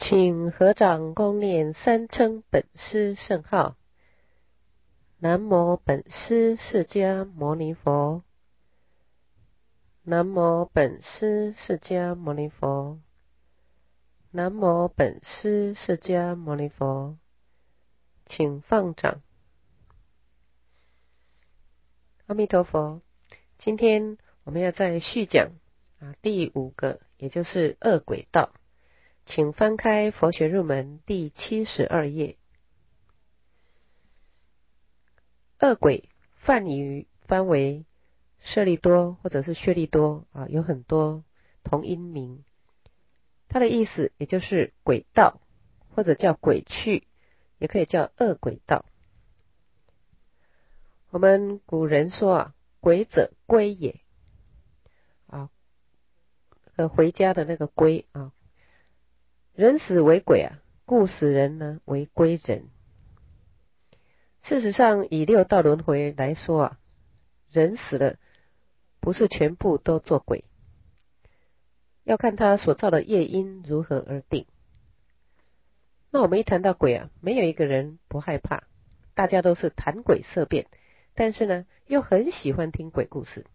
请合掌恭念三称本师圣号：南无本师释迦牟尼佛，南无本师释迦牟尼佛，南无本师释迦牟尼佛。请放掌。阿弥陀佛。今天我们要再续讲第5个，也就是恶鬼道。请翻开佛学入门第72页。恶鬼梵语翻为舍利多或者是血利多有很多同音名。它的意思也就是鬼道，或者叫鬼趣，也可以叫恶鬼道。我们古人说鬼者归也回家的那个归人死为鬼故死人呢为归人。事实上以六道轮回来说人死了不是全部都做鬼，要看他所造的业因如何而定。那我们一谈到鬼没有一个人不害怕，大家都是谈鬼色变，但是呢又很喜欢听鬼故事。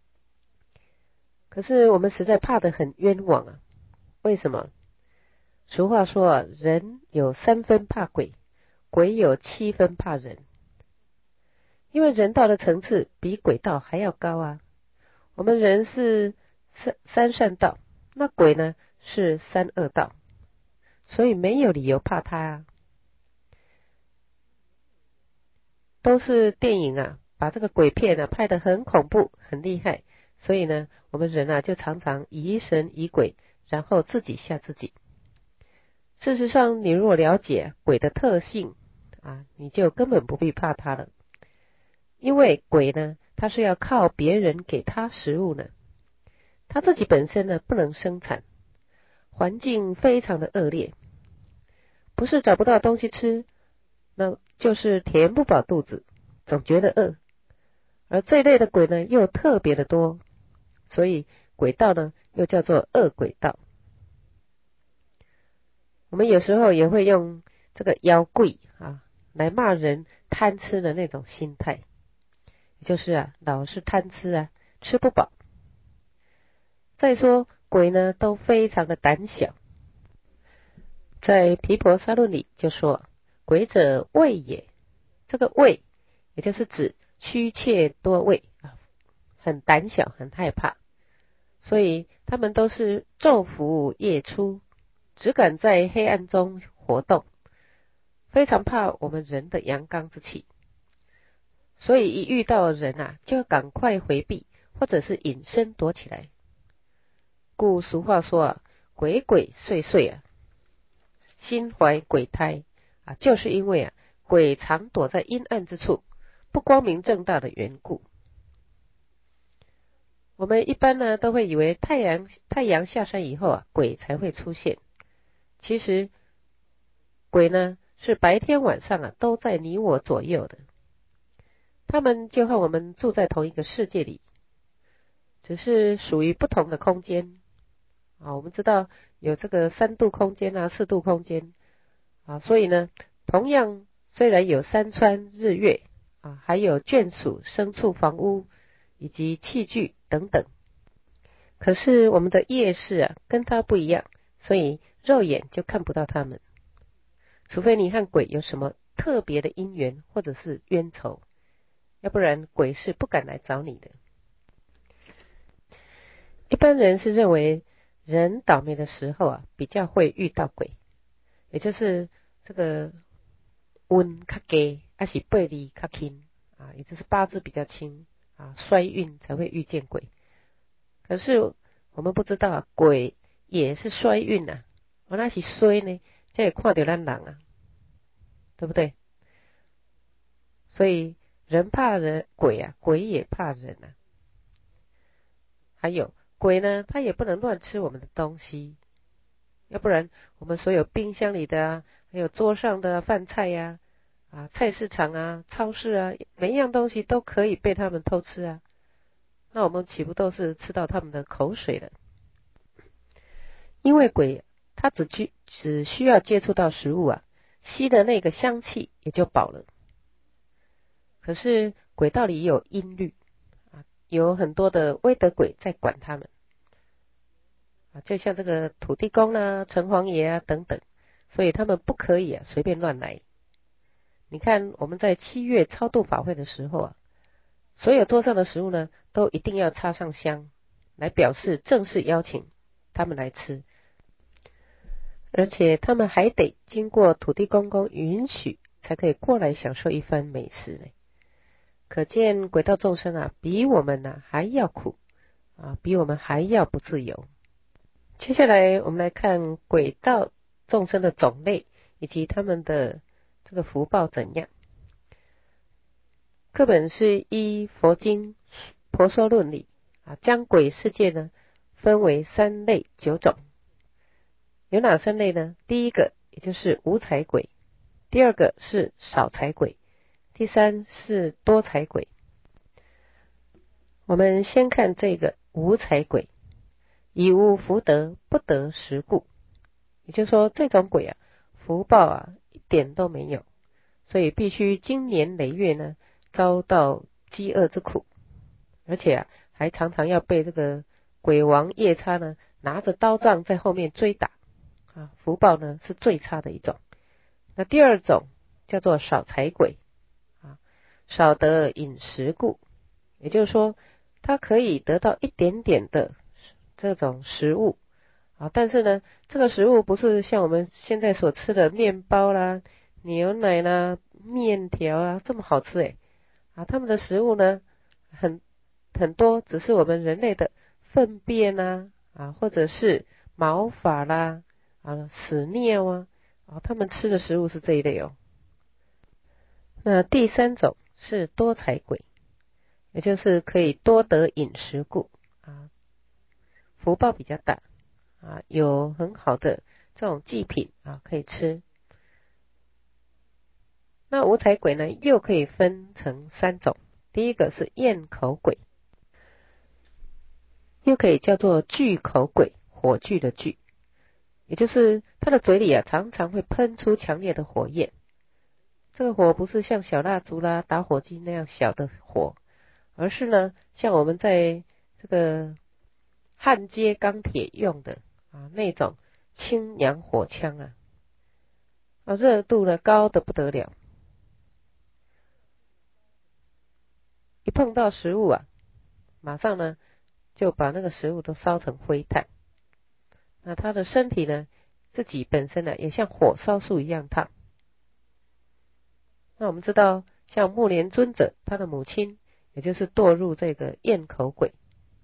可是我们实在怕得很冤枉为什么？俗话说人有3分怕鬼，鬼有7分怕人。因为人道的层次比鬼道还要高我们人是三善道，那鬼呢是3恶道，所以没有理由怕他都是电影把这个鬼片拍得很恐怖很厉害，所以呢我们人就常常疑神疑鬼，然后自己吓自己。事实上你如果了解鬼的特性你就根本不必怕他了。因为鬼呢他是要靠别人给他食物呢，他自己本身呢不能生产，环境非常的恶劣，不是找不到东西吃，那就是填不饱肚子，总觉得饿。而这一类的鬼呢又特别的多，所以鬼道呢又叫做恶鬼道。我们有时候也会用这个妖怪来骂人贪吃的那种心态，也就是老是贪吃吃不饱。再说鬼呢都非常的胆小，在毗婆沙论里就说鬼者畏也，这个畏也就是指虚怯多畏很胆小很害怕，所以他们都是昼伏夜出，只敢在黑暗中活动，非常怕我们人的阳刚之气，所以一遇到人就要赶快回避，或者是隐身躲起来。故俗话说鬼鬼祟祟心怀鬼胎就是因为鬼常躲在阴暗之处，不光明正大的缘故。我们一般呢都会以为太阳下山以后鬼才会出现，其实鬼呢是白天晚上都在你我左右的，他们就和我们住在同一个世界里，只是属于不同的空间我们知道有这个3度空间4度空间所以呢同样虽然有山川日月还有眷属牲畜房屋以及器具等等，可是我们的业识跟它不一样，所以肉眼就看不到它们，除非你和鬼有什么特别的因缘或者是冤仇，要不然鬼是不敢来找你的。一般人是认为人倒霉的时候比较会遇到鬼，也就是这个运较低还是背力较轻也就是八字比较轻衰运才会遇见鬼。可是我们不知道鬼也是衰运那是衰呢才会看到咱人对不对？所以人怕人鬼鬼也怕人还有鬼呢他也不能乱吃我们的东西，要不然我们所有冰箱里的还有桌上的饭菜菜市场超市每一样东西都可以被他们偷吃那我们岂不都是吃到他们的口水了？因为鬼它只需要接触到食物啊，吸的那个香气也就饱了。可是鬼道里有阴律啊，有很多的威德鬼在管他们啊，就像这个土地公啊、城隍爷啊等等，所以他们不可以随便乱来。你看我们在7月超度法会的时候啊，所有桌上的食物呢，都一定要插上香，来表示正式邀请他们来吃，而且他们还得经过土地公公允许，才可以过来享受一番美食呢。可见鬼道众生啊，比我们还要苦啊，比我们还要不自由。接下来我们来看鬼道众生的种类以及他们的这个福报怎样。课本是依佛经婆娑论里啊，将鬼世界呢分为3类9种。有哪3类呢？第一个也就是无财鬼，第二个是少财鬼，第3是多财鬼。我们先看这个无财鬼，以无福德，不得食故。也就是说，这种鬼啊，福报一点都没有，所以必须经年累月呢，遭到饥饿之苦，而且还常常要被这个鬼王夜叉呢拿着刀杖在后面追打啊，福报呢是最差的一种。那第二种叫做少财鬼啊，少得饮食故，也就是说，他可以得到一点点的这种食物啊，但是呢，这个食物不是像我们现在所吃的面包啦、牛奶啦、面条这么好吃啊，他们的食物呢很多只是我们人类的粪便啊，或者是毛发啦屎尿他们吃的食物是这一类哦。那第3种是多财鬼，也就是可以多得饮食故啊，福报比较大啊，有很好的这种祭品可以吃。那无财鬼呢，又可以分成3种，第一个是咽口鬼，又可以叫做聚口鬼，火炬的炬，也就是他的嘴里常常会喷出强烈的火焰。这个火不是像小蜡烛啦、打火机那样小的火，而是呢，像我们在这个焊接钢铁用的那种氢氧火枪热度呢高得不得了，一碰到食物马上呢就把那个食物都烧成灰炭。那他的身体呢，自己本身也像火烧树一样烫。那我们知道，像目连尊者，他的母亲也就是堕入这个咽口鬼，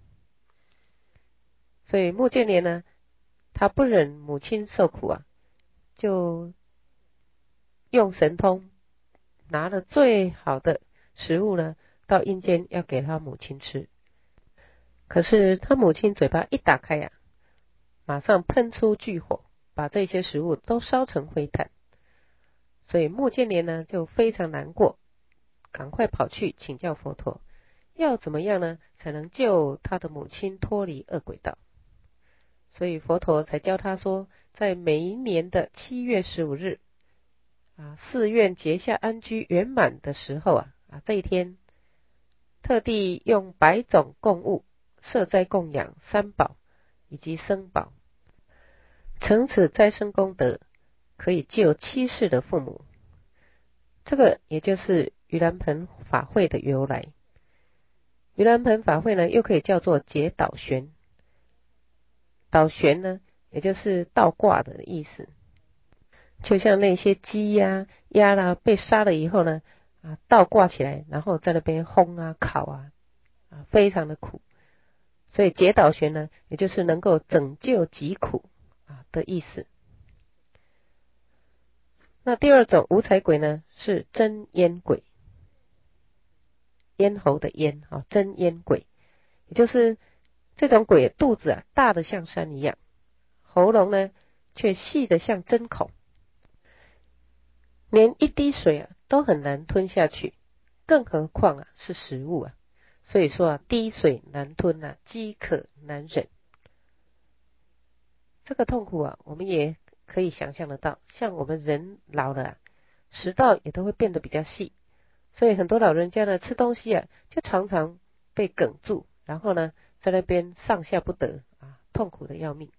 所以目犍连呢，他不忍母亲受苦就用神通拿了最好的食物呢，到阴间要给他母亲吃。可是他母亲嘴巴一打开马上喷出巨火，把这些食物都烧成灰炭。所以目犍连呢就非常难过，赶快跑去请教佛陀，要怎么样呢才能救他的母亲脱离恶鬼道。所以佛陀才教他说，在每一年的7月15日寺院结下安居圆满的时候这一天特地用100种供物设斋供养3宝以及僧宝，成此斋生功德，可以救7世的父母。这个也就是盂兰盆法会的由来。盂兰盆法会呢，又可以叫做结倒悬。倒悬呢，也就是倒挂的意思。就像那些鸡鸭啦，被杀了以后呢，倒挂起来，然后在那边烘烤非常的苦。所以结倒悬呢，也就是能够拯救疾苦的意思。那第2种无财鬼呢，是真咽鬼，咽喉的咽真咽鬼，也就是这种鬼肚子大的像山一样，喉咙呢却细的像针孔，连一滴水都很难吞下去，更何况是食物所以说滴水难吞饥渴难忍。 这个痛苦啊，我们也可以想象得到，像我们人老了啊，食道也都会变得比较细，所以很多老人家呢吃东西啊，就常常被哽住，然后呢在那边上下不得啊，痛苦的要命。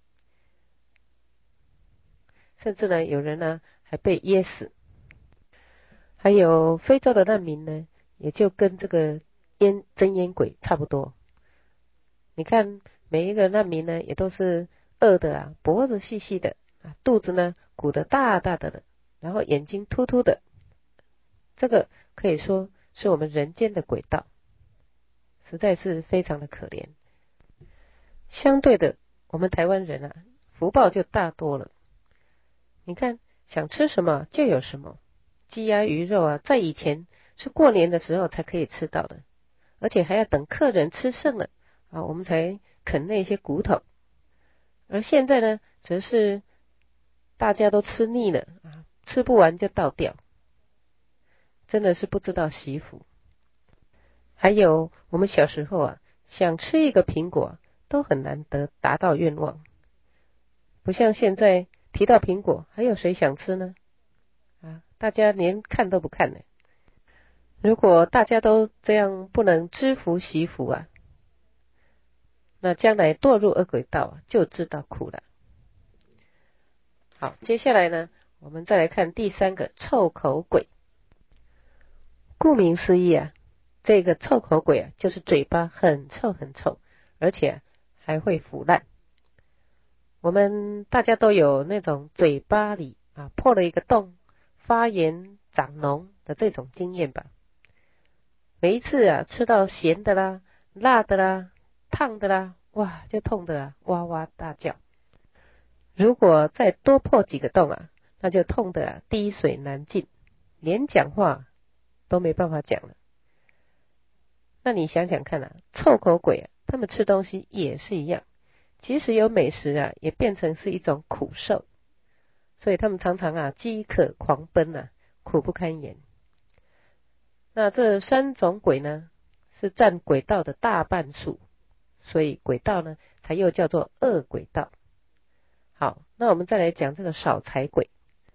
甚至呢有人呢还被噎死。还有非洲的难民呢，也就跟这个真烟鬼差不多。你看每一个难民呢，也都是饿的啊，脖子细细的啊，肚子呢鼓得大大的，然后眼睛突突的。这个可以说是我们人间的鬼道，实在是非常的可怜。相对的，我们台湾人啊，福报就大多了。你看，想吃什么就有什么，鸡鸭鱼肉啊，在以前是过年的时候才可以吃到的，而且还要等客人吃剩了啊，我们才啃那些骨头。而现在呢，则是大家都吃腻了啊，吃不完就倒掉，真的是不知道惜福。还有我们小时候啊，想吃一个苹果都很难达到愿望，不像现在提到苹果，还有谁想吃呢？啊，大家连看都不看呢。如果大家都这样不能知福惜福啊，那将来堕入恶鬼道啊，就知道苦了。好，接下来呢，我们再来看第三个臭口鬼。顾名思义啊，这个臭口鬼啊，就是嘴巴很臭很臭，而且还会腐烂。我们大家都有那种嘴巴里啊破了一个洞，发炎长脓的这种经验吧。每一次啊吃到咸的啦、辣的啦、烫的啦，哇，就痛得啊哇哇大叫。如果再多破几个洞啊，那就痛得啊滴水难进，连讲话都没办法讲了。那你想想看啊，臭口鬼啊，他们吃东西也是一样，即使有美食啊，也变成是一种苦受，所以他们常常啊饥渴狂奔啊，苦不堪言。那这三种鬼呢，是占鬼道的大半数，所以鬼道呢才又叫做恶鬼道。好，那我们再来讲这个少财鬼。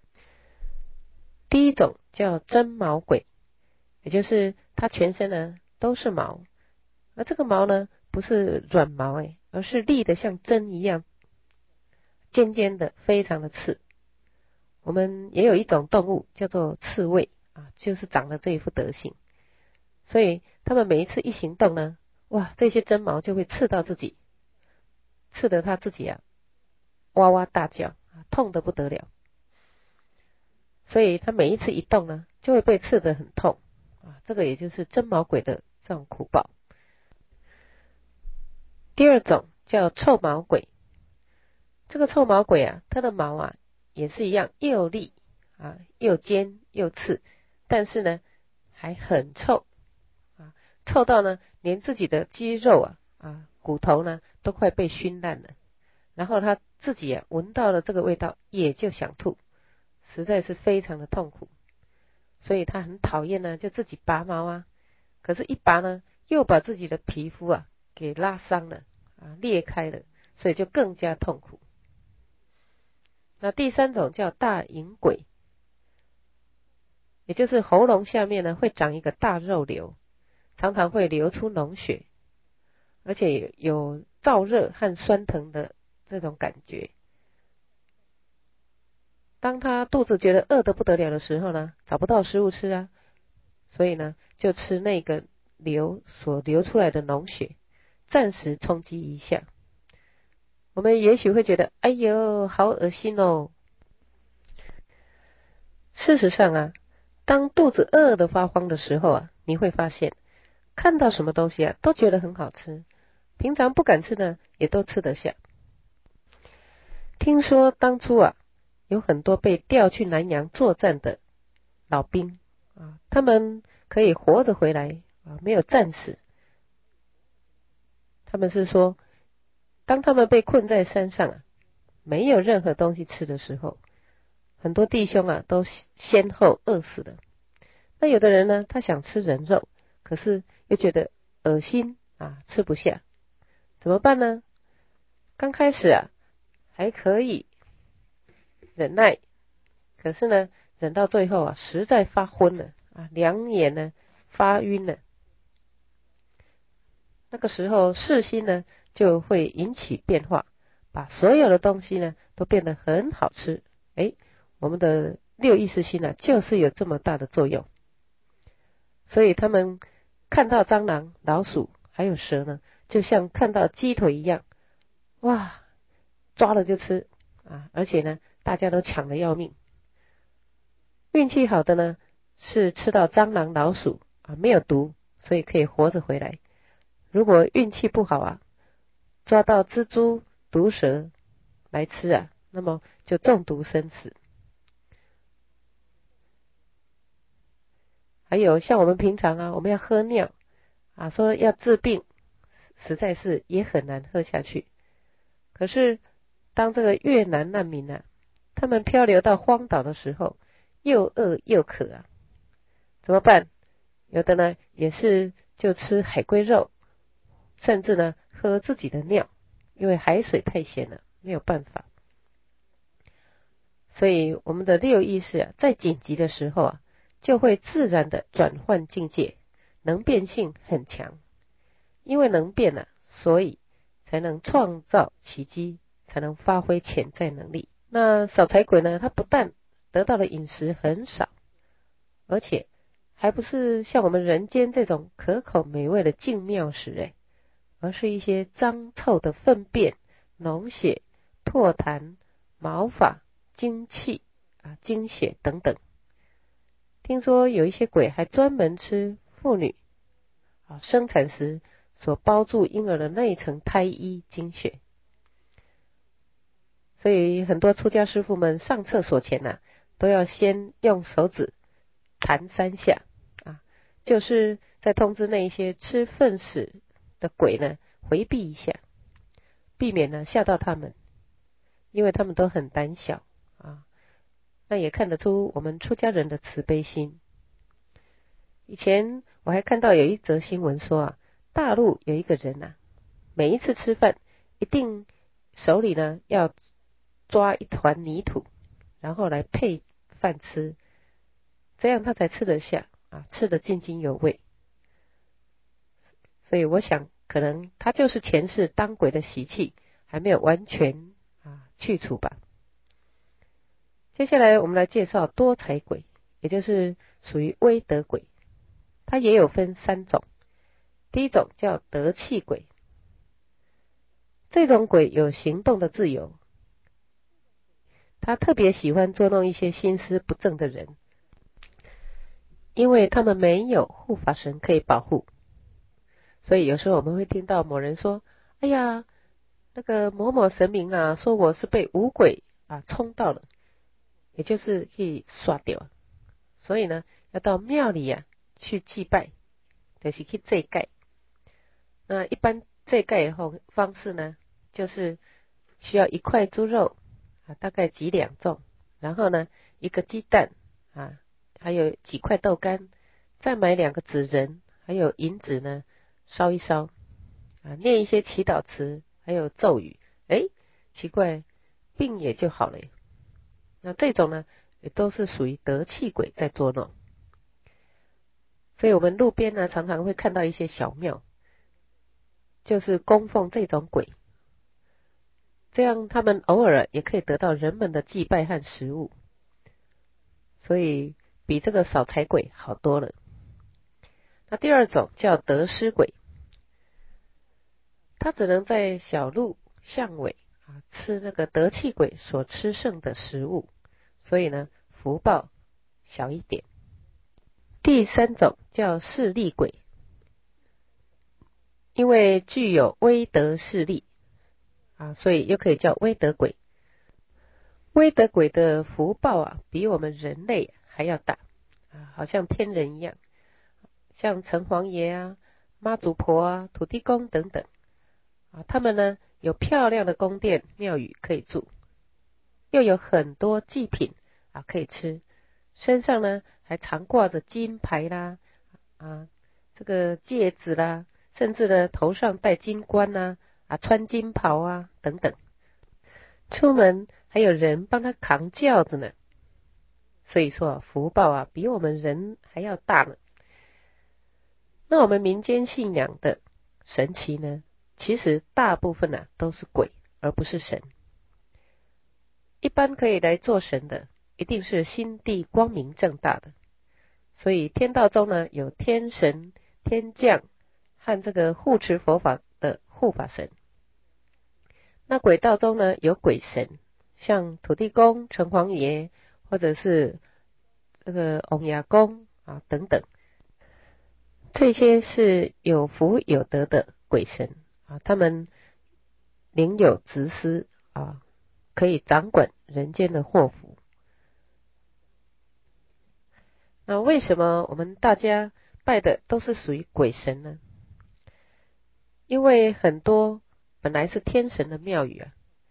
第一种叫真毛鬼，也就是它全身呢都是毛，而这个毛呢不是软毛而是利的像针一样，尖尖的，非常的刺。我们也有一种动物叫做刺猬啊，就是长了这一副德行。所以他们每一次一行动呢，哇，这些针毛就会刺到自己，刺得他自己啊哇哇大叫，痛得不得了。所以他每一次一动呢，就会被刺得很痛啊，这个也就是针毛鬼的这种苦报。第二种叫臭毛鬼，这个臭毛鬼啊，它的毛啊也是一样又利啊又尖又刺，但是呢还很臭。臭到呢，连自己的肌肉骨头呢都快被熏烂了，然后他自己闻到了这个味道也就想吐，实在是非常的痛苦，所以他很讨厌呢，就自己拔毛啊，可是一拔呢，又把自己的皮肤给拉伤了裂开了，所以就更加痛苦。那第三种叫大隐鬼，也就是喉咙下面呢会长一个大肉瘤，常常会流出脓血，而且有燥热和酸疼的这种感觉。当他肚子觉得饿得不得了的时候呢，找不到食物吃啊，所以呢就吃那个所流出来的脓血，暂时充饥一下。我们也许会觉得哎呦好恶心哦。事实上当肚子饿得发慌的时候你会发现看到什么东西都觉得很好吃，平常不敢吃的也都吃得下。听说当初有很多被调去南洋作战的老兵他们可以活着回来没有战死。他们是说，当他们被困在山上没有任何东西吃的时候，很多弟兄都先后饿死了。那有的人呢，他想吃人肉，可是又觉得恶心吃不下，怎么办呢？刚开始还可以忍耐，可是呢，忍到最后啊，实在发昏了啊，两眼呢发晕了。那个时候视心呢就会引起变化，把所有的东西呢都变得很好吃。我们的六意识心呢就是有这么大的作用。所以他们看到蟑螂、老鼠还有蛇呢，就像看到鸡腿一样，哇，抓了就吃啊！而且呢，大家都抢得要命。运气好的呢，是吃到蟑螂、老鼠啊，没有毒，所以可以活着回来。如果运气不好啊，抓到蜘蛛、毒蛇来吃啊，那么就中毒身死。还有像我们平常啊，我们要喝尿啊，说要治病，实在是也很难喝下去。可是当这个越南难民啊，他们漂流到荒岛的时候，又饿又渴啊，怎么办？有的呢也是就吃海龟肉，甚至呢喝自己的尿，因为海水太咸了，没有办法。所以我们的六意识啊，在紧急的时候啊，就会自然的转换境界，能变性很强。因为能变啊，所以才能创造奇迹，才能发挥潜在能力。那少财鬼呢，他不但得到的饮食很少，而且还不是像我们人间这种可口美味的净妙食而是一些脏臭的粪便、脓血、唾痰、毛发、精气精血等等。听说有一些鬼还专门吃妇女生产时所包住婴儿的那一层胎衣精血。所以很多出家师父们上厕所前都要先用手指弹3下就是在通知那一些吃粪屎的鬼呢回避一下，避免呢吓到他们，因为他们都很胆小那也看得出我们出家人的慈悲心。以前我还看到有一则新闻说大陆有一个人每一次吃饭一定手里呢要抓一团泥土，然后来配饭吃，这样他才吃得下吃得津津有味。所以我想可能他就是前世当鬼的习气还没有完全去除吧。接下来我们来介绍多财鬼，也就是属于威德鬼。它也有分3种。第一种叫德气鬼，这种鬼有行动的自由，他特别喜欢捉弄一些心思不正的人，因为他们没有护法神可以保护。所以有时候我们会听到某人说，哎呀，那个某某神明说我是被五鬼冲到了，也就是可以刷掉，所以呢要到庙里去祭拜，就是去祭盖。那一般祭盖以后方式呢，就是需要1块猪肉大概几两重，然后呢1个鸡蛋还有几块豆干，再买2个纸人，还有银纸呢烧一烧念一些祈祷词还有咒语，奇怪，病也就好了耶。那这种呢也都是属于德气鬼在捉弄。所以我们路边呢常常会看到一些小庙，就是供奉这种鬼，这样他们偶尔也可以得到人们的祭拜和食物，所以比这个少财鬼好多了。那第2种叫得失鬼，他只能在小路巷尾吃那个德气鬼所吃剩的食物，所以呢福报小一点。第3种叫势利鬼，因为具有威德势力所以又可以叫威德鬼。威德鬼的福报比我们人类还要大好像天人一样，像城隍爷妈祖婆土地公等等他们呢有漂亮的宫殿庙宇可以住，又有很多祭品可以吃，身上呢还常挂着金牌啦这个戒指啦，甚至呢头上戴金冠穿金袍等等。 出门还有人帮他扛轿子呢。所以说福报比我们人还要大呢。那我们民间信仰的神奇呢，其实大部分都是鬼，而不是神。一般可以来做神的，一定是心地光明正大的。所以天道中呢，有天神、天将和这个护持佛法的护法神。那鬼道中呢，有鬼神，像土地公、城隍爷，或者是这个翁爷公等等，这些是有福有德的鬼神他们领有执司可以掌管人间的祸福。那为什么我们大家拜的都是属于鬼神呢？因为很多本来是天神的庙宇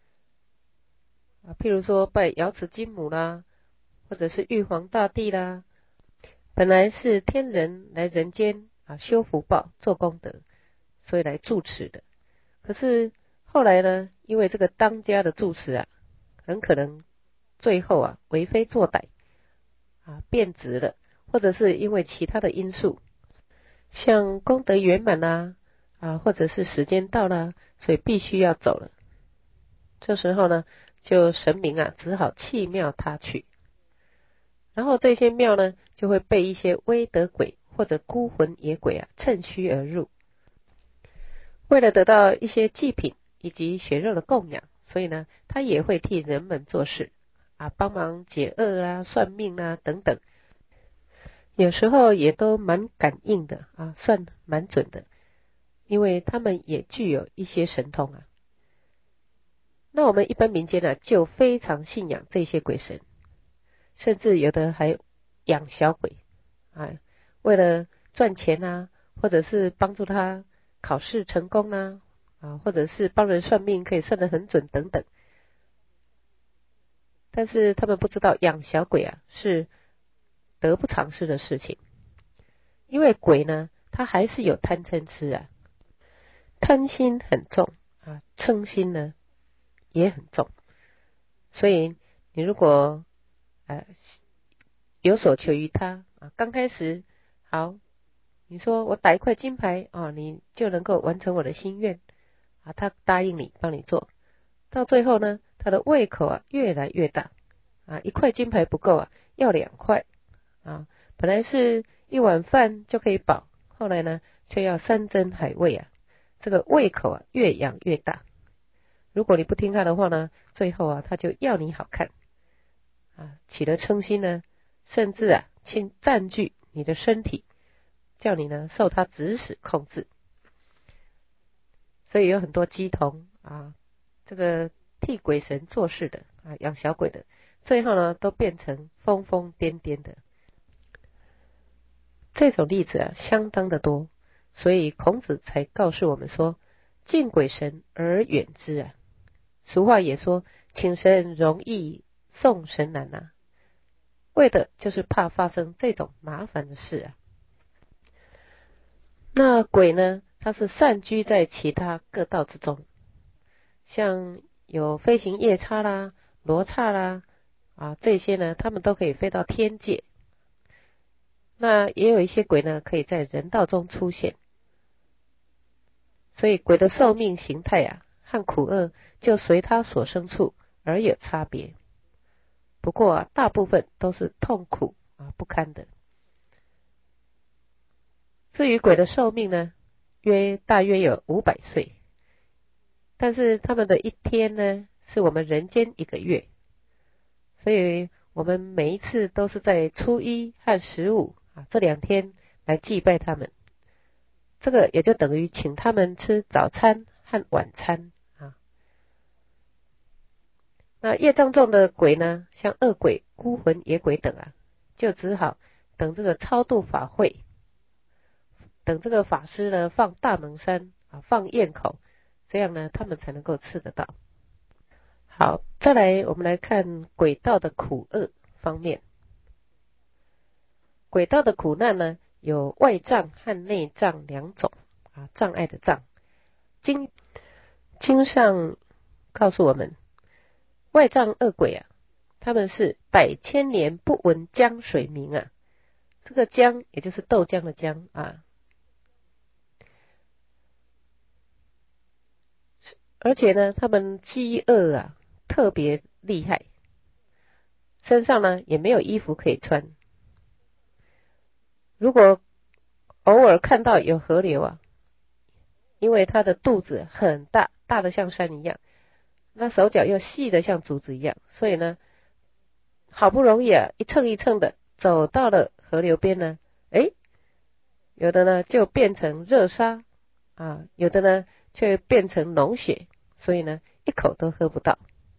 譬如说拜瑶池金母啦，或者是玉皇大帝啦，本来是天人来人间修福报做功德，所以来住持的。可是后来呢，因为这个当家的住持很可能最后为非作歹变质了，或者是因为其他的因素，像功德圆满或者是时间到了，所以必须要走了。这时候呢，就神明只好弃庙他去。然后这些庙呢，就会被一些威德鬼或者孤魂野鬼趁虚而入。为了得到一些祭品以及血肉的供养，所以呢，他也会替人们做事帮忙解厄算命等等。有时候也都蛮感应的算蛮准的，因为他们也具有一些神通那我们一般民间就非常信仰这些鬼神，甚至有的还养小鬼为了赚钱或者是帮助他考试成功或者是帮人算命可以算得很准等等。但是他们不知道养小鬼是得不偿失的事情，因为鬼呢，他还是有贪嗔痴贪心很重嗔心呢也很重。所以你如果有所求于他刚开始好，你说我打一块金牌你就能够完成我的心愿他答应你帮你做，到最后呢，他的胃口越来越大一块金牌不够要2块本来是一碗饭就可以饱，后来呢却要山珍海味这个胃口越养越大。如果你不听他的话呢，最后他就要你好看起了嗔心呢，甚至占据你的身体，叫你呢受他指使控制。所以有很多乩童这个替鬼神做事的养小鬼的，最后呢都变成疯疯癫癫的。这种例子相当的多，所以孔子才告诉我们说，敬鬼神而远之俗话也说，请神容易送神难为的就是怕发生这种麻烦的事那鬼呢，它是散居在其他各道之中，像有飞行夜叉啦、罗刹啦这些呢，他们都可以飞到天界。那也有一些鬼呢，可以在人道中出现。所以鬼的寿命形态和苦厄就随他所生处而有差别。不过大部分都是痛苦不堪的。至于鬼的寿命呢，大约有500岁，但是他们的一天呢，是我们人间1个月。所以我们每一次都是在初一和15这2天来祭拜他们，这个也就等于请他们吃早餐和晚餐那业障重的鬼呢，像恶鬼、孤魂野鬼等就只好等这个超度法会，等这个法师呢放大门山放焰口，这样呢他们才能够吃得到。好，再来我们来看鬼道的苦厄方面。鬼道的苦难呢，有外障和内障2种障碍的障。经上告诉我们， 外藏恶鬼啊，他们是百千年不闻江水名啊。这个江也就是豆浆的浆啊，而且呢，他们饥饿啊特别厉害，身上呢也没有衣服可以穿。如果偶尔看到有河流啊，因为他的肚子很大，大的像山一样，那手脚又细的像竹子一样，所以呢，好不容易啊一蹭一蹭的走到了河流边呢，有的呢就变成热沙啊，有的呢却变成脓血，所以呢一口都喝不到。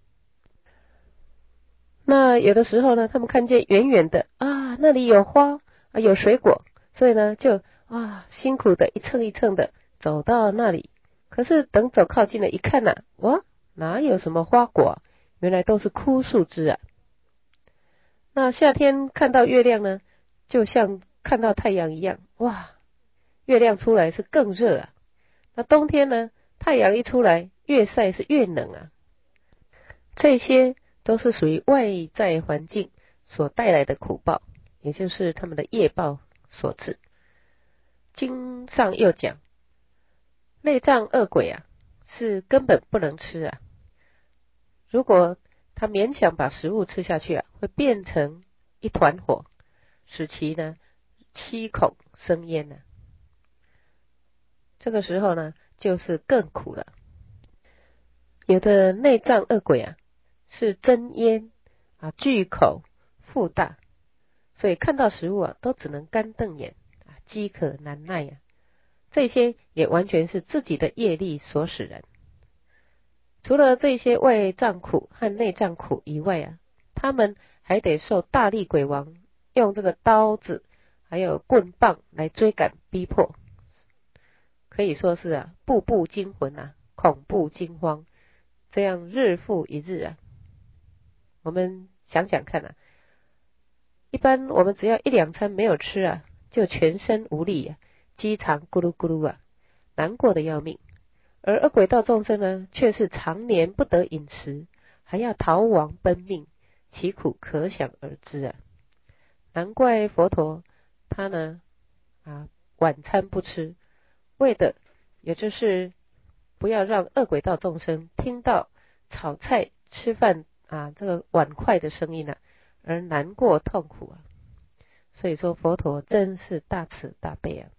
那有的时候呢，他们看见远远的啊，那里有花啊，有水果，所以呢就辛苦的一蹭一蹭的走到那里。可是等走靠近了一看啊，哇，哪有什么花果啊，原来都是枯树枝啊。那夏天看到月亮呢，就像看到太阳一样，哇，月亮出来是更热啊。那冬天呢，太阳一出来，越晒是越冷啊。这些都是属于外在环境所带来的苦报，也就是他们的业报所致。经上又讲，内脏恶鬼啊，是根本不能吃啊。如果他勉强把食物吃下去啊，会变成一团火，使其呢七孔生烟啊。这个时候呢，就是更苦了。有的内脏恶鬼啊，是真烟啊，巨口腹大，所以看到食物啊，都只能干瞪眼啊，饥渴难耐啊。这些也完全是自己的业力所使然。除了这些外脏苦和内脏苦以外啊，他们还得受大力鬼王用这个刀子还有棍棒来追赶逼迫，可以说是步步惊魂啊，恐怖惊慌，这样日复一日啊。我们想想看啊，一般我们只要一两餐没有吃啊，就全身无力啊，饥肠咕噜咕噜啊，难过的要命。而恶鬼道众生呢，却是常年不得饮食，还要逃亡奔命，其苦可想而知啊。难怪佛陀他呢晚餐不吃，为的也就是不要让恶鬼道众生听到炒菜吃饭这个碗筷的声音而难过痛苦啊。所以说佛陀真是大慈大悲啊。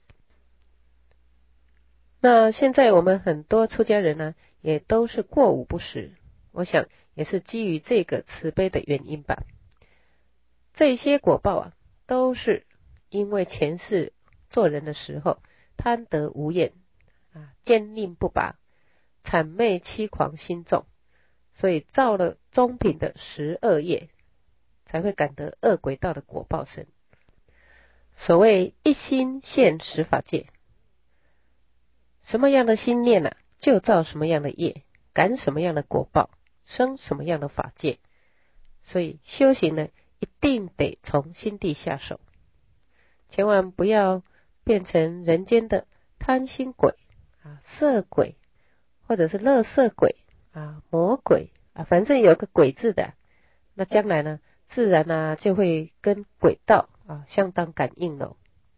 那现在我们很多出家人呢，也都是过午不食，我想也是基于这个慈悲的原因吧。这些果报啊，都是因为前世做人的时候贪得无厌坚硬不拔，谄媚欺狂心重，所以造了中品的12业，才会感得恶鬼道的果报身。所谓一心现十法界，什么样的心念就造什么样的业，感什么样的果报，生什么样的法界。所以修行呢，一定得从心地下手，千万不要变成人间的贪心鬼色鬼，或者是垃圾鬼魔鬼反正有个鬼字的，那将来呢，自然就会跟鬼道相当感应了。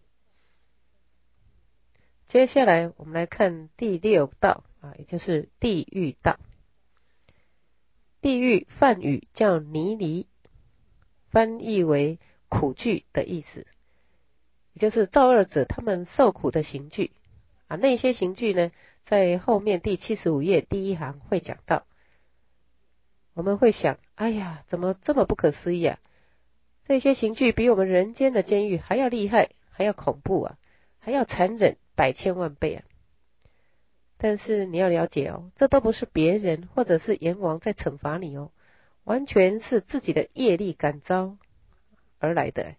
接下来我们来看第6道也就是地狱道。地狱梵语叫尼离，翻译为苦具的意思，也就是造恶者他们受苦的刑具那些刑具呢，在后面第75页第1行会讲到。我们会想，哎呀，怎么这么不可思议啊？这些刑具比我们人间的监狱还要厉害，还要恐怖还要残忍100千万倍但是你要了解这都不是别人或者是阎王在惩罚你完全是自己的业力感召而来的。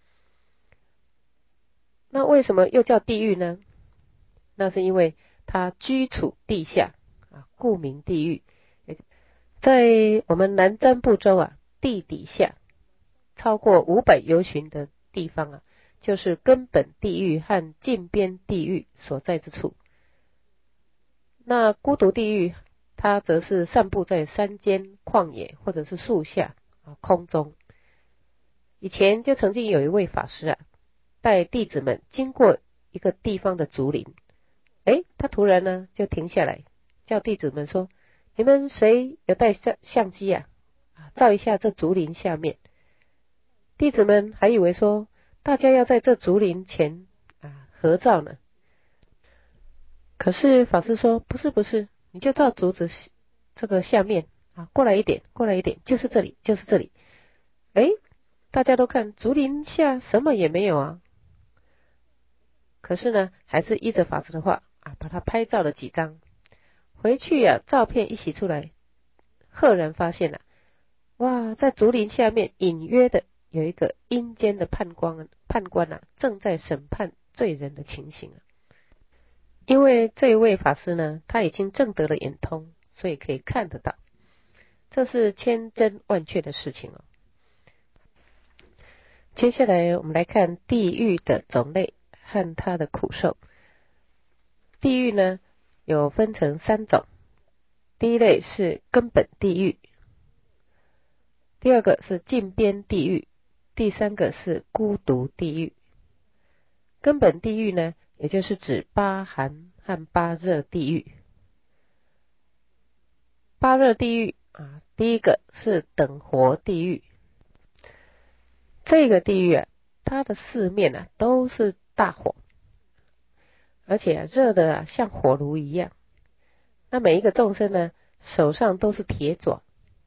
那为什么又叫地狱呢？那是因为它居处地下故名地狱。在我们南瞻部洲地底下超过500由旬的地方就是根本地狱和近边地狱所在之处。那孤独地狱他则是散布在山间、旷野或者是树下空中。以前就曾经有一位法师带弟子们经过一个地方的竹林，他突然呢就停下来，叫弟子们说：你们谁有带相机照一下这竹林下面。弟子们还以为说大家要在这竹林前合照呢。可是法师说：不是，你就照竹子这个下面过来一点，就是这里。大家都看竹林下什么也没有可是呢还是依着法师的话把它拍照了几张。回去照片一洗出来，赫然发现哇，在竹林下面隐约的有一个阴间的判官正在审判罪人的情形因为这一位法师呢，他已经证得了眼通，所以可以看得到，这是千真万确的事情接下来我们来看地狱的种类和它的苦受。地狱呢有分成3种，第一类是根本地狱，第二个是近边地狱，第三个是孤独地狱。根本地狱呢，也就是指八寒和八热地狱。八热地狱第一个是等活地狱。这个地狱它的四面都是大火，而且热的像火炉一样。那每一个众生呢，手上都是铁爪，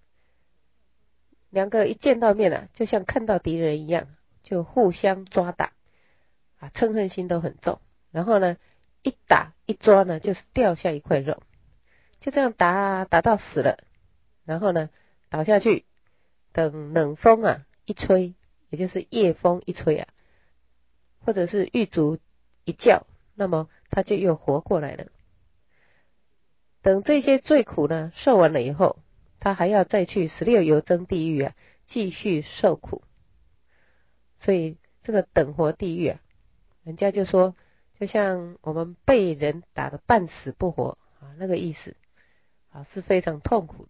两个一见到面就像看到敌人一样，就互相抓打嗔恨心都很重。然后呢，一打一抓呢，就是掉下一块肉，就这样打到死了。然后呢，倒下去，等冷风一吹，也就是夜风一吹或者是狱卒一叫，那么他就又活过来了。等这些罪苦呢受完了以后，他还要再去16游增地狱继续受苦。所以这个等活地狱人家就说就像我们被人打得半死不活那个意思是非常痛苦的。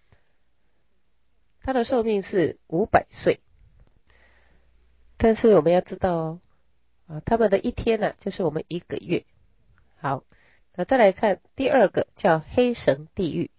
他的寿命是500岁，但是我们要知道他们的一天就是我们1个月。好，那再来看第二个叫黑绳地狱。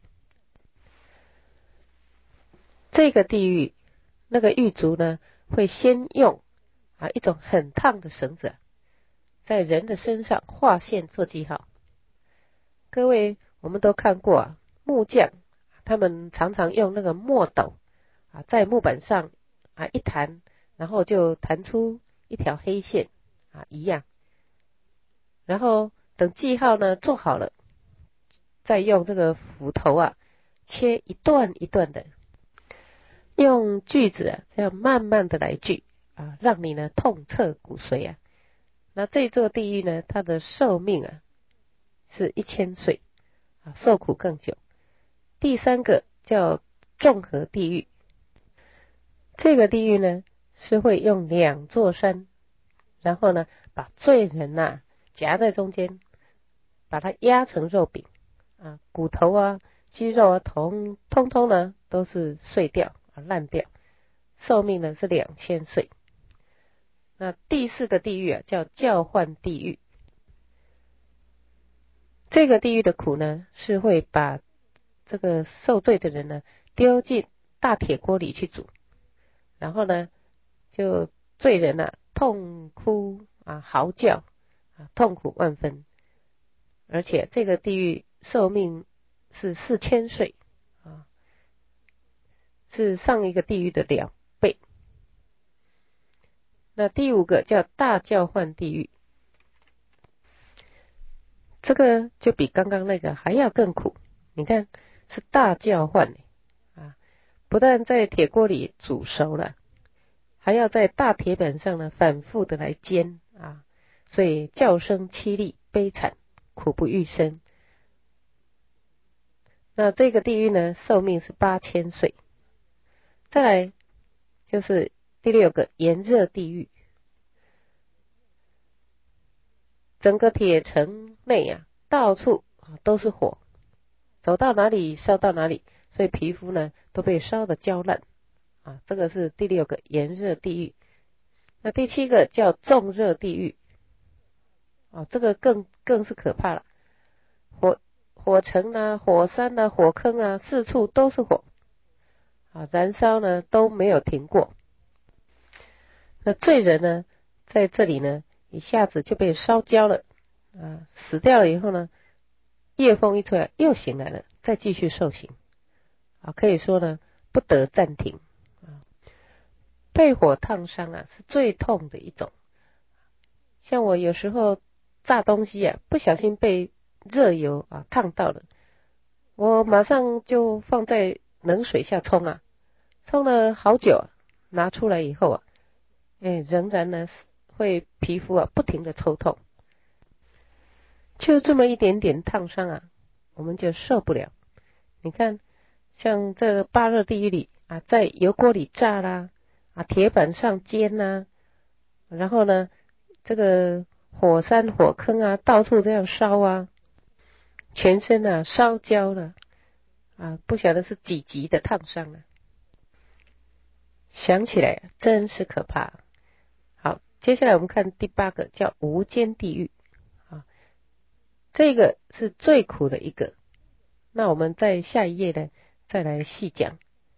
这个地狱那个狱卒呢，会先用一种很烫的绳子在人的身上画线做记号。各位我们都看过木匠他们常常用那个墨斗在木板上一弹，然后就弹出一条黑线一样。然后等记号呢做好了，再用这个斧头切一段一段的，用锯子这样慢慢的来锯让你呢痛彻骨髓那这座地狱呢，它的寿命是1000岁受苦更久。第三个叫众合地狱。这个地狱呢是会用2座山，然后呢把罪人夹在中间，把它压成肉饼骨头肌肉通通呢都是碎掉烂掉，寿命呢是2000岁。那第4个地狱叫叫唤地狱。这个地狱的苦呢，是会把这个受罪的人呢丢进大铁锅里去煮，然后呢就罪人痛哭嚎叫痛苦万分。而且这个地狱寿命是4000岁是上一个地狱的2倍。那第5个叫大叫唤地狱。这个就比刚刚那个还要更苦。你看是大叫唤不但在铁锅里煮熟了，还要在大铁板上呢反复的来煎所以叫声凄厉悲惨，苦不欲生。那这个地狱呢寿命是8000岁。再来就是第6个炎热地狱。整个铁城内到处都是火， 走到哪里烧到哪里，所以皮肤呢都被烧得焦烂啊。这个是第6个炎热地狱。那第7个叫重热地狱啊，这个更是可怕了。火城啊、火山啊、火坑啊，四处都是火啊，燃烧呢都没有停过。那罪人呢，在这里呢，一下子就被烧焦了啊，死掉了以后呢，夜风一吹又醒来了，再继续受刑啊，可以说呢不得暂停啊。被火烫伤啊是最痛的一种，像我有时候炸东西啊，不小心被热油啊烫到了，我马上就放在冷水下冲啊，冲了好久啊，拿出来以后啊，仍然呢会皮肤啊不停的抽痛，就这么一点点烫伤啊，我们就受不了。你看，像这个8热地狱里啊，在油锅里炸啦，啊铁板上煎啦，然后呢，这个火山火坑啊，到处这样烧啊，全身啊烧焦了啊，不晓得是几级的烫伤了。想起来真是可怕。好，接下来我们看第8个叫无间地狱啊，这个是最苦的一个。那我们在下一页呢再来细讲。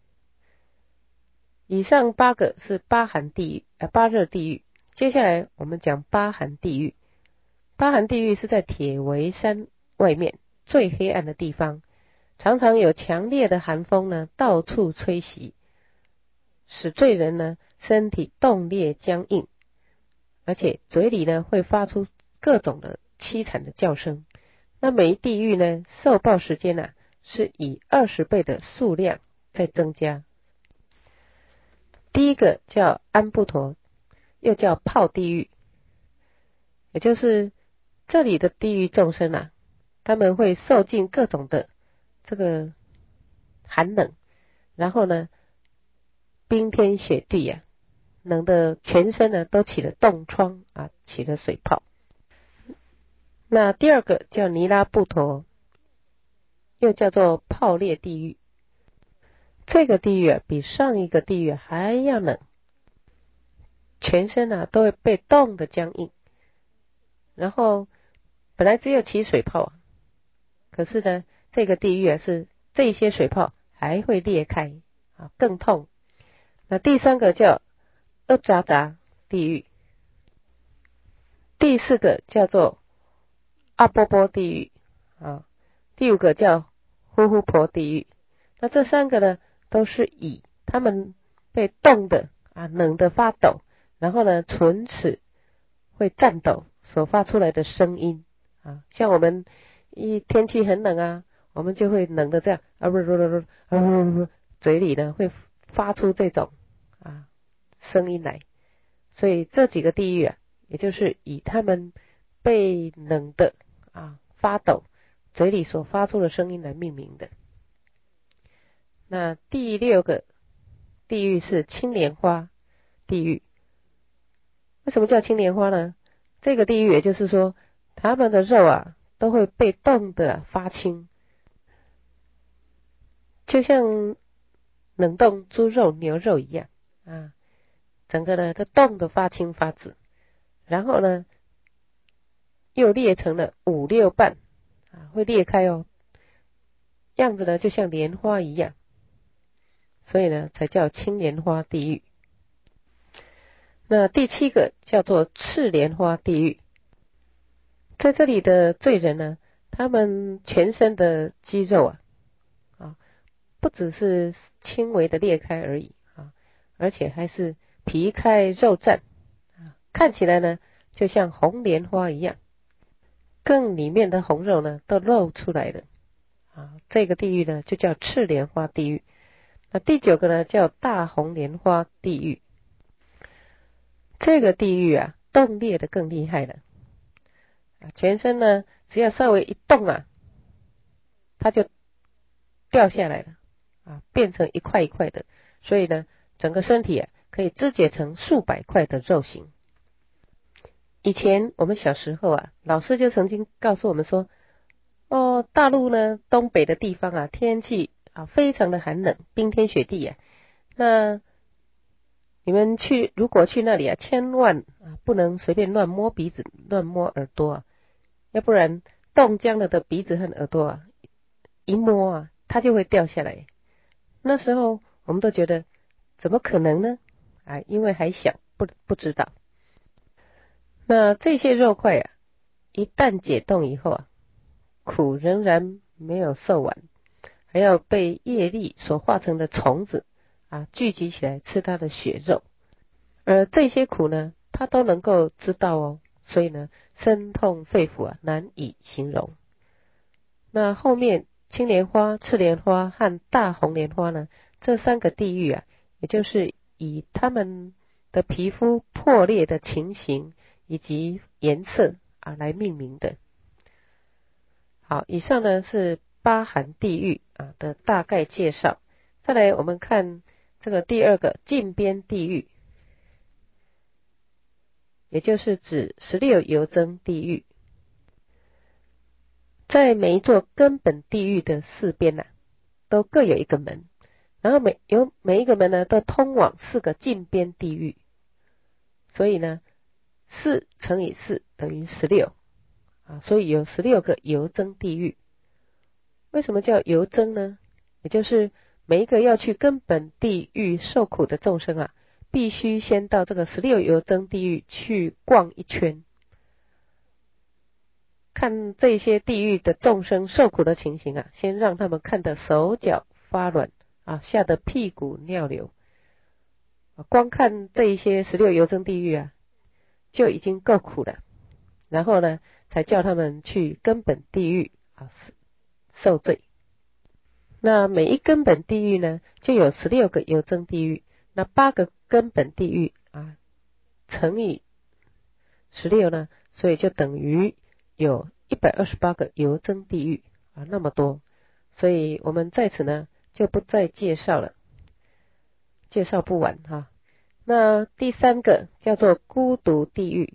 以上8个是8寒地狱8热地狱，接下来我们讲8寒地狱。8寒地狱是在铁围山外面最黑暗的地方，常常有强烈的寒风呢到处吹袭，使罪人呢身体冻裂僵硬，而且嘴里呢会发出各种的凄惨的叫声。那每一地狱呢受报时间啊是以20倍的数量在增加。第一个叫安布陀，又叫泡地狱，也就是这里的地狱众生啊，他们会受尽各种的这个寒冷，然后呢冰天雪地啊，冷的全身呢都起了冻疮啊，起了水泡。那第2个叫尼拉布陀，又叫做泡裂地狱。这个地狱啊比上一个地狱还要冷，全身啊都会被冻得僵硬，然后本来只有起水泡啊，可是呢这个地狱啊是这些水泡还会裂开啊，更痛。那第3个叫厄扎扎地狱，第4个叫做阿波波地狱啊，第5个叫呼呼婆地狱。那这3个呢都是以他们被冻的啊冷的发抖，然后呢唇齿会颤抖所发出来的声音啊，像我们天气很冷啊，我们就会冷的这样嘴里呢会发出这种啊声音来。所以这几个地狱啊，也就是以他们被冷的啊发抖嘴里所发出的声音来命名的。那第6个地狱是青莲花地狱。为什么叫青莲花呢？这个地狱也就是说他们的肉啊都会被冻得发青，就像冷冻猪肉牛肉一样啊，整个呢都冻得发青发紫，然后呢又裂成了5、6瓣啊，会裂开哦，样子呢就像莲花一样，所以呢才叫青莲花地狱。那第7个叫做赤莲花地狱。在这里的罪人呢，他们全身的肌肉啊不只是轻微的裂开而已啊，而且还是皮开肉绽啊，看起来呢就像红莲花一样，更里面的红肉呢都露出来了啊。这个地狱呢就叫赤莲花地狱。那第9个呢叫大红莲花地狱。这个地狱啊冻裂的更厉害了啊，全身呢只要稍微一动啊，它就掉下来了啊，变成一块一块的，所以呢整个身体啊可以肢解成数百块的肉形。以前我们小时候啊，老师就曾经告诉我们说， 大陆呢东北的地方啊，天气啊非常的寒冷，冰天雪地啊。那你们如果去那里啊，千万不能随便乱摸鼻子、乱摸耳朵啊，要不然冻僵了的鼻子和耳朵啊，一摸啊，它就会掉下来。那时候我们都觉得怎么可能呢？因为还小，不知道。那这些肉块啊，一旦解冻以后啊，苦仍然没有受完，还要被业力所化成的虫子聚集起来吃它的血肉。而这些苦呢，它都能够知道哦，所以呢，生痛肺腑啊，难以形容。那后面青莲花、赤莲花和大红莲花呢，这三个地狱啊，也就是以他们的皮肤破裂的情形以及颜色来命名的。好，以上呢是八寒地狱的大概介绍。再来我们看这个第二个近边地狱，也就是指16游增地狱。在每一座根本地狱的四边都各有一个门，然后每一个门呢都通往4个近边地狱，所以呢4乘以4等于16所以有16个游增地狱。为什么叫游增呢？也就是每一个要去根本地狱受苦的众生必须先到这个16游增地狱去逛一圈，看这些地狱的众生受苦的情形先让他们看得手脚发软吓得屁股尿流。光看这一些16游增地狱就已经够苦了，然后呢才叫他们去根本地狱受罪。那每一根本地狱呢就有16个游增地狱，那8个根本地狱乘以16呢，所以就等于有128个游增地狱那么多。所以我们在此呢就不再介绍了，介绍不完那第三个叫做孤独地狱。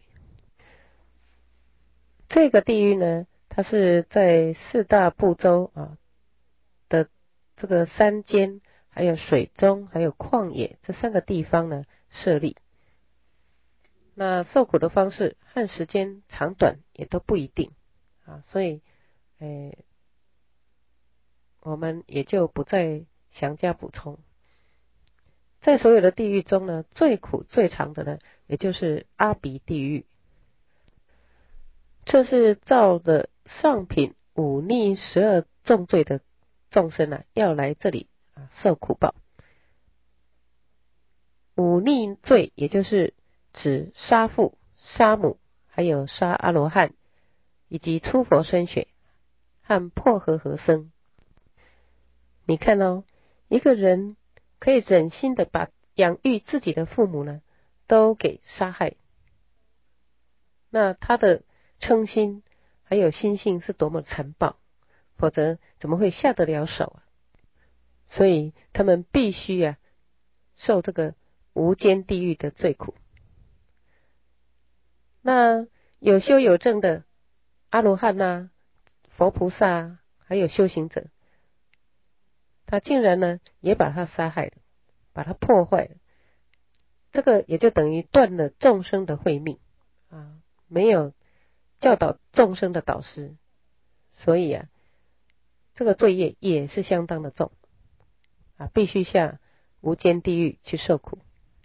这个地狱呢，它是在4大部洲的这个山间还有水中还有旷野这3个地方呢设立。那受苦的方式和时间长短也都不一定所以我们也就不再详加补充。在所有的地狱中呢，最苦最长的呢，也就是阿鼻地狱。这是造的上品忤逆12重罪的众生要来这里受苦报。忤逆罪也就是指杀父、杀母，还有杀阿罗汉，以及出佛身血和破和合僧。你看一个人可以忍心的把养育自己的父母呢都给杀害，那他的嗔心还有心性是多么残暴，否则怎么会下得了手所以他们必须受这个无间地狱的罪苦。那有修有证的阿罗汉佛菩萨还有修行者，他竟然呢也把他杀害了，把他破坏了，这个也就等于断了众生的慧命没有教导众生的导师，所以这个罪业也是相当的重必须下无间地狱去受苦。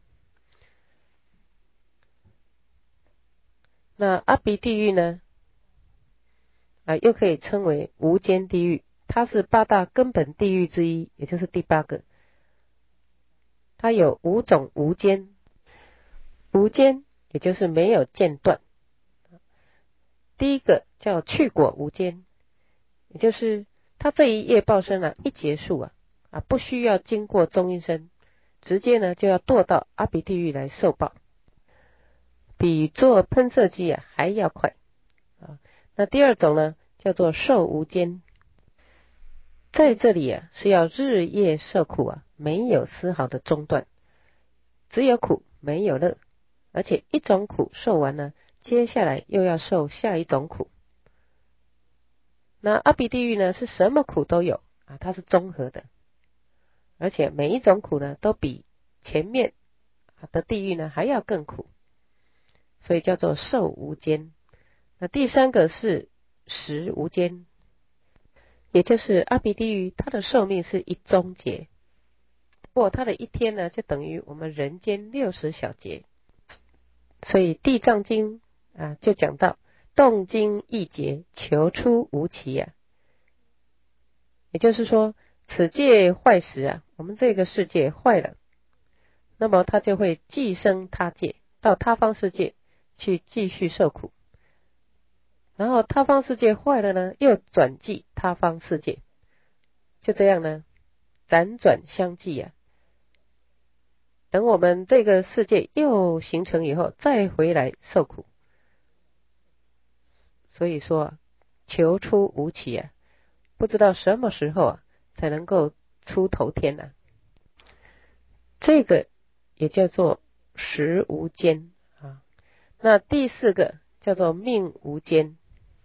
那阿鼻地狱呢又可以称为无间地狱，它是8大根本地狱之一，也就是第8个。它有5种无间，无间也就是没有间断。第一个叫去果无间，也就是他这一业报身一结束不需要经过中阴身，直接呢就要堕到阿鼻地狱来受报，比坐喷射机还要快那第二种呢叫做受无间，在这里是要日夜受苦没有丝毫的中断，只有苦没有乐，而且一种苦受完呢，接下来又要受下一种苦。 那阿鼻地狱呢，是什么苦都有啊，它是综合的，而且每一种苦呢，都比前面的地狱呢还要更苦，所以叫做受无间。那第三个是时无间，也就是阿鼻地狱，它的寿命是一中节，不过它的一天呢，就等于我们人间60小节。所以地藏经就讲到动经一劫，求出无期啊，也就是说此界坏时我们这个世界坏了，那么他就会寄生他界，到他方世界去继续受苦，然后他方世界坏了呢，又转寄他方世界，就这样呢辗转相继等我们这个世界又形成以后，再回来受苦。所以说求出无期不知道什么时候才能够出头天这个也叫做时无间那第四个叫做命无间，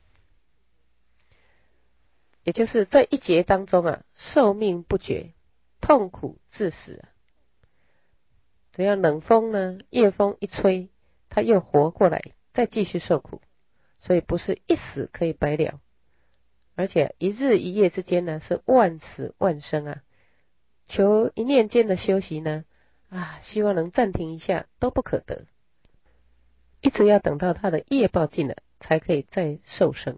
也就是在一劫当中寿命不绝，痛苦致死只要冷风呢，夜风一吹，他又活过来，再继续受苦，所以不是一死可以白了，而且一日一夜之间呢，是万死万生求一念间的休息呢希望能暂停一下都不可得，一直要等到他的业报尽了，才可以再受生。